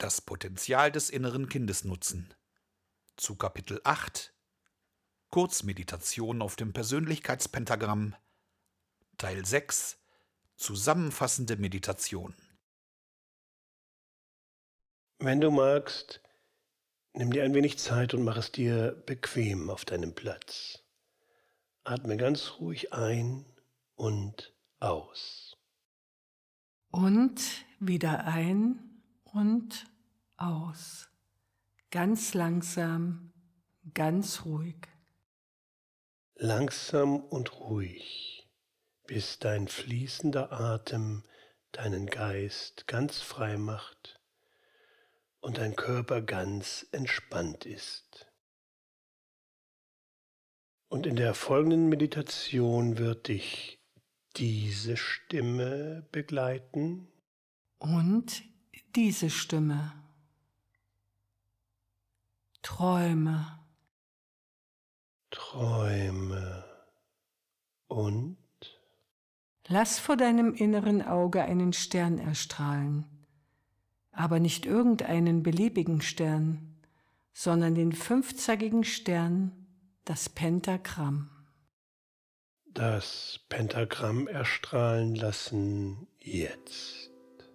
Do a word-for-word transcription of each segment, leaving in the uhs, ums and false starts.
Das Potenzial des inneren Kindes nutzen. Zu Kapitel acht Kurzmeditation auf dem Persönlichkeitspentagramm Teil sechs Zusammenfassende Meditation. Wenn du magst, nimm dir ein wenig Zeit und mach es dir bequem auf deinem Platz. Atme ganz ruhig ein und aus. Und wieder ein und aus. Ganz langsam, ganz ruhig. Langsam und ruhig, bis dein fließender Atem deinen Geist ganz frei macht und dein Körper ganz entspannt ist. Und in der folgenden Meditation wird dich diese Stimme begleiten Und diese Stimme. Träume. Träume und Lass vor deinem inneren Auge einen Stern erstrahlen, aber nicht irgendeinen beliebigen Stern, sondern den fünfzackigen Stern, das Pentagramm. das Pentagramm erstrahlen lassen jetzt.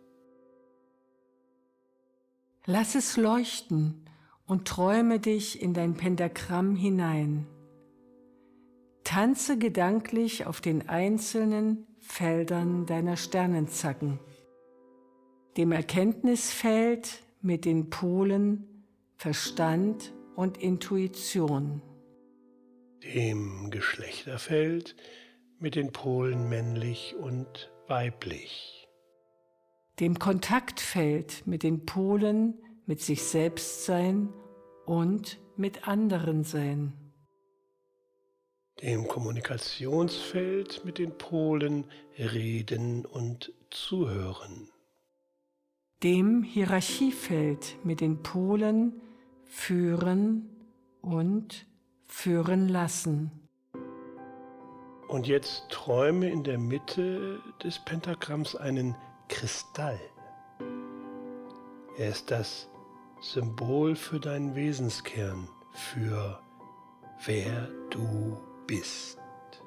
Lass es leuchten und träume dich in dein Pentagramm hinein. Tanze gedanklich auf den einzelnen Feldern deiner Sternenzacken, dem Erkenntnisfeld mit den Polen Verstand und Intuition, Dem Geschlechterfeld mit den Polen männlich und weiblich, dem Kontaktfeld mit den Polen mit sich selbst sein und mit anderen sein, dem Kommunikationsfeld mit den Polen reden und zuhören, dem Hierarchiefeld mit den Polen führen und führen lassen. Und jetzt träume in der Mitte des Pentagramms einen Kristall. Er ist das Symbol für deinen Wesenskern, für wer du bist.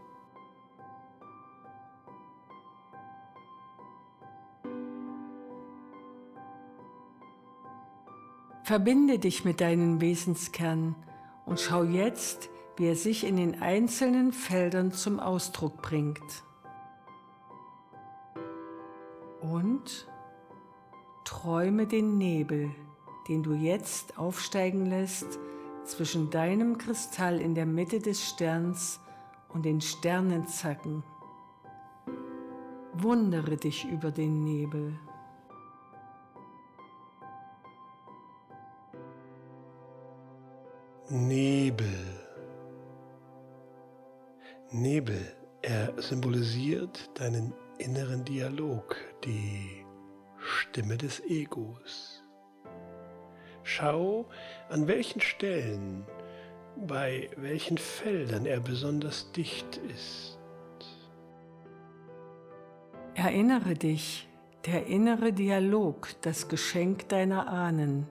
Verbinde dich mit deinem Wesenskern und schau jetzt, wie er sich in den einzelnen Feldern zum Ausdruck bringt. Und träume den Nebel, den du jetzt aufsteigen lässt zwischen deinem Kristall in der Mitte des Sterns und den Sternenzacken. Wundere dich über den Nebel. Nebel. Nebel, er symbolisiert deinen inneren Dialog, die Stimme des Egos. Schau, an welchen Stellen, bei welchen Feldern er besonders dicht ist. Erinnere dich, der innere Dialog, das Geschenk deiner Ahnen.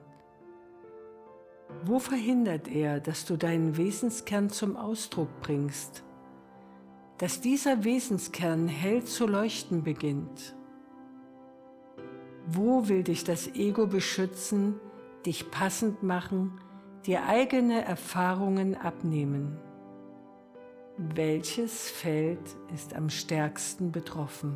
Wo verhindert er, dass du deinen Wesenskern zum Ausdruck bringst, dass dieser Wesenskern hell zu leuchten beginnt? Wo will dich das Ego beschützen, dich passend machen, dir eigene Erfahrungen abnehmen? Welches Feld ist am stärksten betroffen?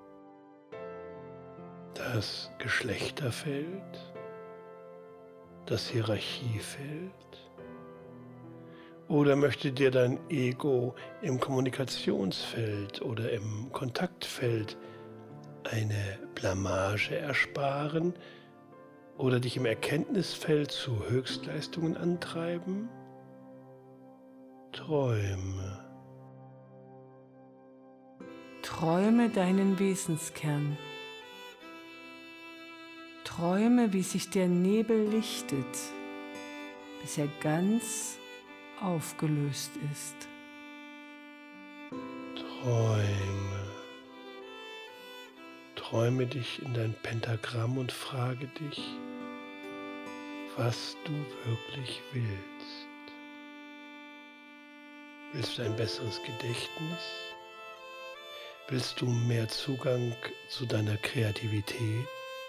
Das Geschlechterfeld, das Hierarchiefeld? Oder möchte dir dein Ego im Kommunikationsfeld oder im Kontaktfeld eine Blamage ersparen oder dich im Erkenntnisfeld zu Höchstleistungen antreiben? Träume. Träume deinen Wesenskern. Träume, wie sich der Nebel lichtet, bis er ganz aufgelöst ist. Träume. Träume dich in dein Pentagramm und frage dich, was du wirklich willst. Willst du ein besseres Gedächtnis? Willst du mehr Zugang zu deiner Kreativität?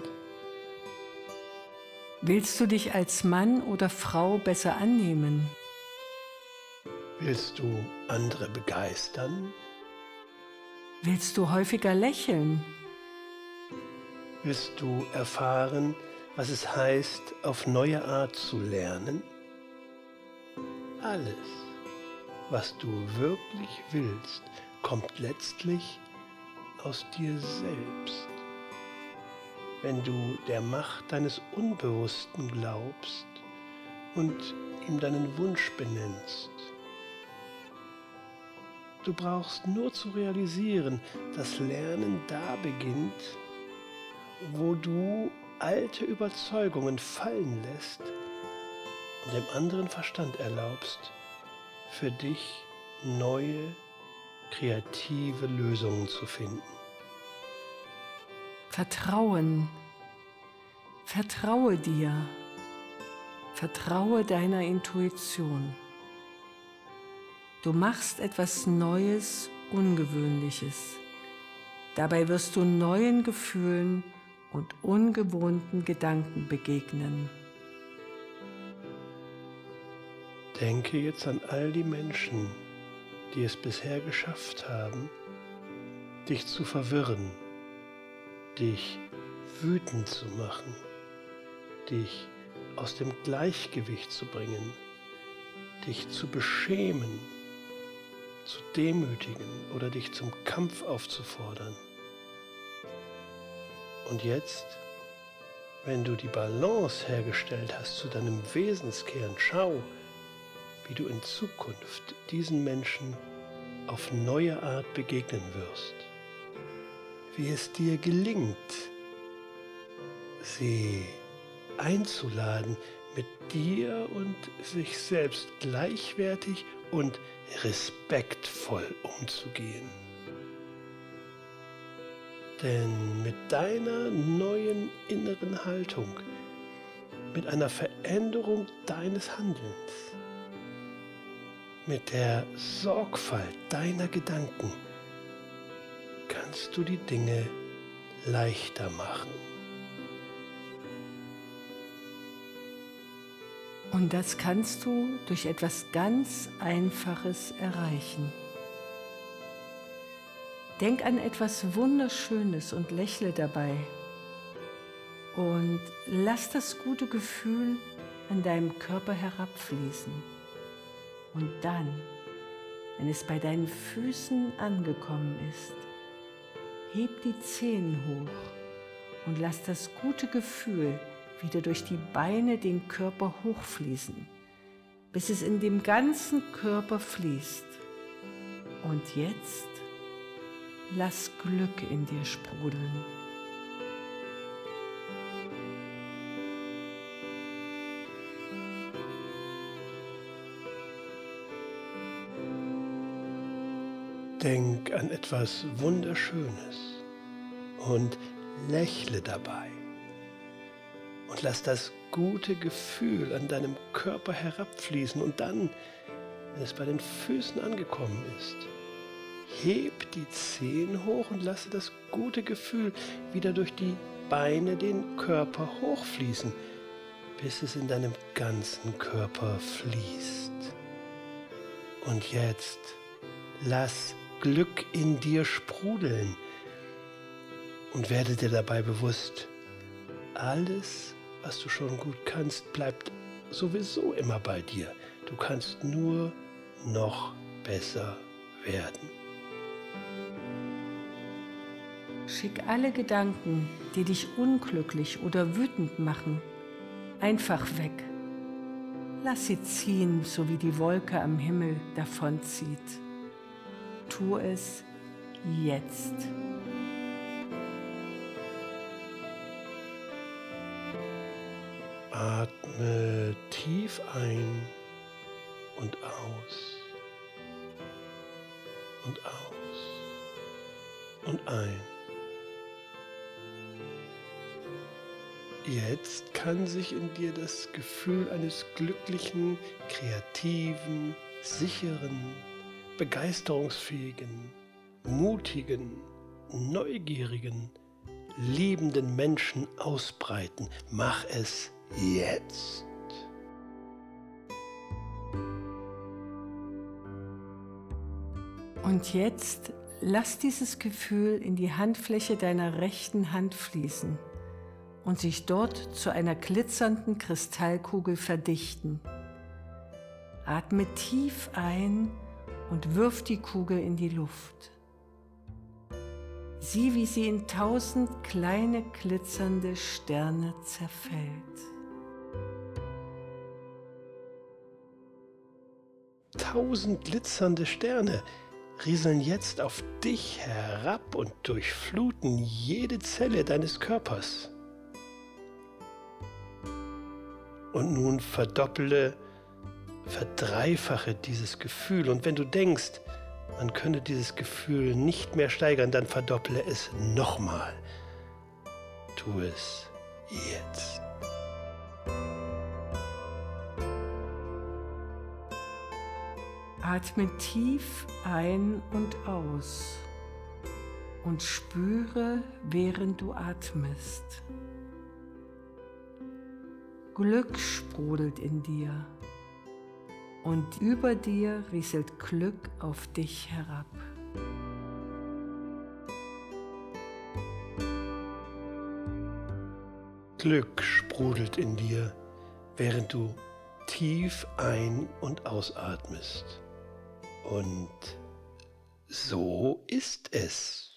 Willst du dich als Mann oder Frau besser annehmen? Willst du andere begeistern? Willst du häufiger lächeln? Willst du erfahren, was es heißt, auf neue Art zu lernen? Alles, was du wirklich willst, kommt letztlich aus dir selbst. Wenn du der Macht deines Unbewussten glaubst und ihm deinen Wunsch benennst. Du brauchst nur zu realisieren, dass Lernen da beginnt, wo du alte Überzeugungen fallen lässt und dem anderen Verstand erlaubst, für dich neue, kreative Lösungen zu finden. Vertrauen. Vertraue dir. Vertraue deiner Intuition. Du machst etwas Neues, Ungewöhnliches. Dabei wirst du neuen Gefühlen und ungewohnten Gedanken begegnen. Denke jetzt an all die Menschen, die es bisher geschafft haben, dich zu verwirren, dich wütend zu machen, dich aus dem Gleichgewicht zu bringen, dich zu beschämen, zu demütigen oder dich zum Kampf aufzufordern. Und jetzt, wenn du die Balance hergestellt hast zu deinem Wesenskern, schau, wie du in Zukunft diesen Menschen auf neue Art begegnen wirst. Wie es dir gelingt, sie einzuladen, mit dir und sich selbst gleichwertig und respektvoll umzugehen. Denn mit deiner neuen inneren Haltung, mit einer Veränderung deines Handelns, mit der Sorgfalt deiner Gedanken, kannst du die Dinge leichter machen. Und das kannst du durch etwas ganz Einfaches erreichen. Denk an etwas Wunderschönes und lächle dabei. Und lass das gute Gefühl an deinem Körper herabfließen. Und dann, wenn es bei deinen Füßen angekommen ist, heb die Zehen hoch und lass das gute Gefühl wieder durch die Beine den Körper hochfließen, bis es in dem ganzen Körper fließt. Und jetzt lass Glück in dir sprudeln. Denk an etwas Wunderschönes und lächle dabei. Und lass das gute Gefühl an deinem Körper herabfließen und dann, wenn es bei den Füßen angekommen ist, heb die Zehen hoch und lasse das gute Gefühl wieder durch die Beine den Körper hochfließen, bis es in deinem ganzen Körper fließt. Und jetzt lass Glück in dir sprudeln und werde dir dabei bewusst, alles, was du schon gut kannst, bleibt sowieso immer bei dir. Du kannst nur noch besser werden. Schick alle Gedanken, die dich unglücklich oder wütend machen, einfach weg. Lass sie ziehen, so wie die Wolke am Himmel davonzieht. Tu es jetzt. Atme tief ein und aus und aus und ein. Jetzt kann sich in dir das Gefühl eines glücklichen, kreativen, sicheren, begeisterungsfähigen, mutigen, neugierigen, liebenden Menschen ausbreiten. Mach es jetzt. Und jetzt lass dieses Gefühl in die Handfläche deiner rechten Hand fließen und sich dort zu einer glitzernden Kristallkugel verdichten. Atme tief ein und wirf die Kugel in die Luft. Sieh, wie sie in tausend kleine glitzernde Sterne zerfällt. Tausend glitzernde Sterne rieseln jetzt auf dich herab und durchfluten jede Zelle deines Körpers. Und nun verdopple, verdreifache dieses Gefühl. Und wenn du denkst, man könne dieses Gefühl nicht mehr steigern, dann verdopple es nochmal. Tu es jetzt. Atme tief ein und aus und spüre, während du atmest. Glück sprudelt in dir und über dir rieselt Glück auf dich herab. Glück sprudelt in dir, während du tief ein- und ausatmest. Und so ist es.